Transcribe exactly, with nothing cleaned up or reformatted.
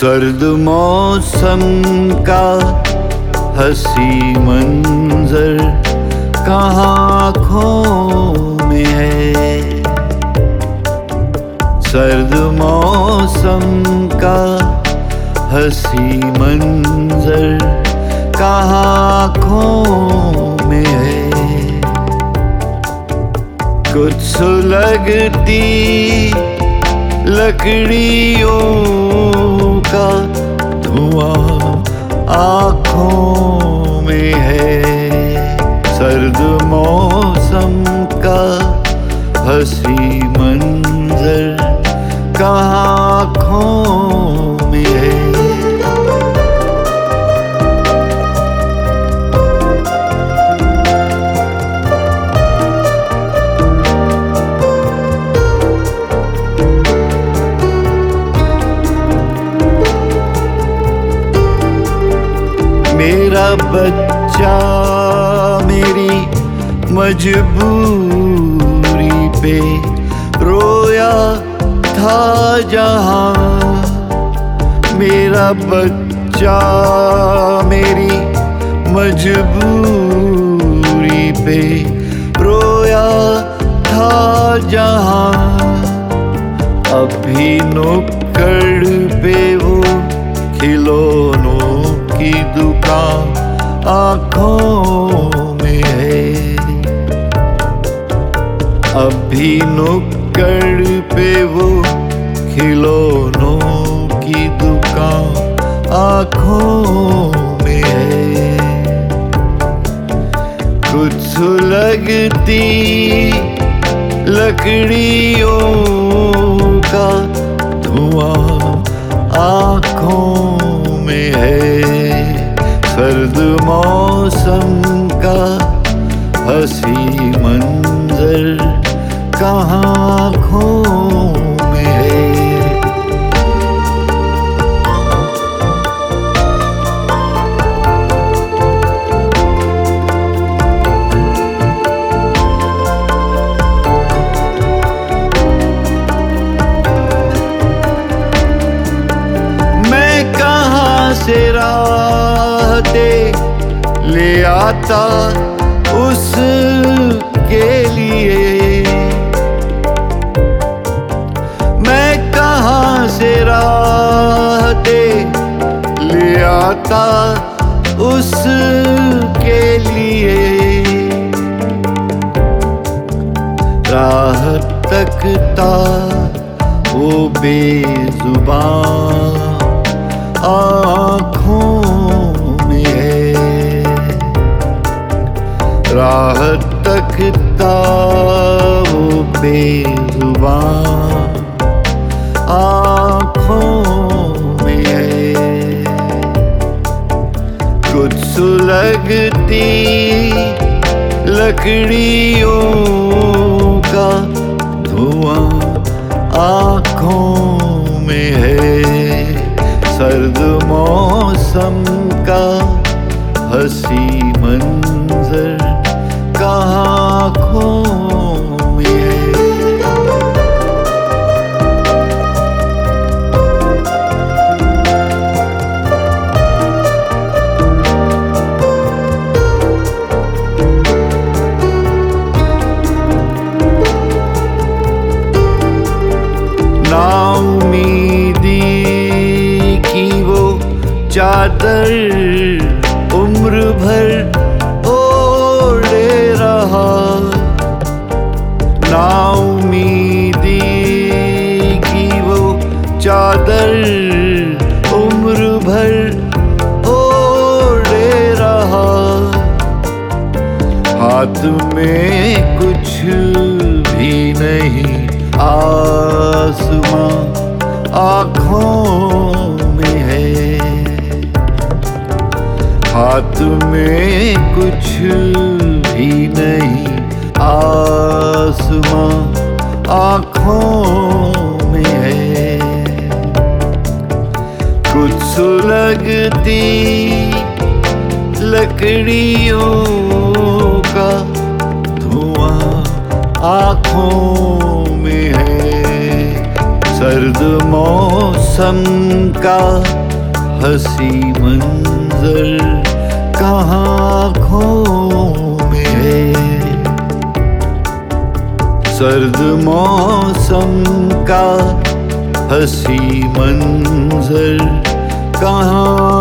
सर्द मौसम का हंसी मंजर कहाँ आँखों में है। सर्द मौसम का हंसी मंजर कहाँ आँखों में है। कुछ सुलगती लकड़ियों का धुआं आँखों में है। सर्द मौसम का हंसी मंजर कहाँ आँखों में है। मेरा बच्चा मेरी मजबूरी पे रोया था जहाँ। मेरा बच्चा मेरी मजबूरी पे रोया था जहाँ। अभी नुक्कड़ पे वो खिलौनों की दुकान आँखों में है। अभी नुक्कड़ पे वो खिलौनों की दुकान आँखों में है। कुछ सुलगती लकड़ियों का धुआं आँखों में है। सर्द मौसम का हंसी मंजर कहाँ आँखों में है। मैं कहाँ से राहते ले आता उसके लिए। मैं कहाँ से राहते ले आता उसके लिए। राह तकता वो बेजुबान आँखों में है। राह तकता वो बेजुबान आँखों में है। कुछ सुलगती लकड़ियों का धुआं आँखों में है। सर्द मौसम का हंसी मंजर कहाँ आँखों में है। नाउमीदी की वो चादर उम्र भर ओढ़े रहा। नाउमीदी की वो चादर उम्र भर ओढ़े रहा। हाथ में कुछ भी नहीं आसमां आँखों में है। हाथ में कुछ भी नहीं आसमां आँखों में है। कुछ सुलगती लकड़ियों का धुआं आँखों में है। सर सर्द मौसम का हंसी मंजर कहाँ आँखों में है। सर्द मौसम का हंसी मंजर कहाँ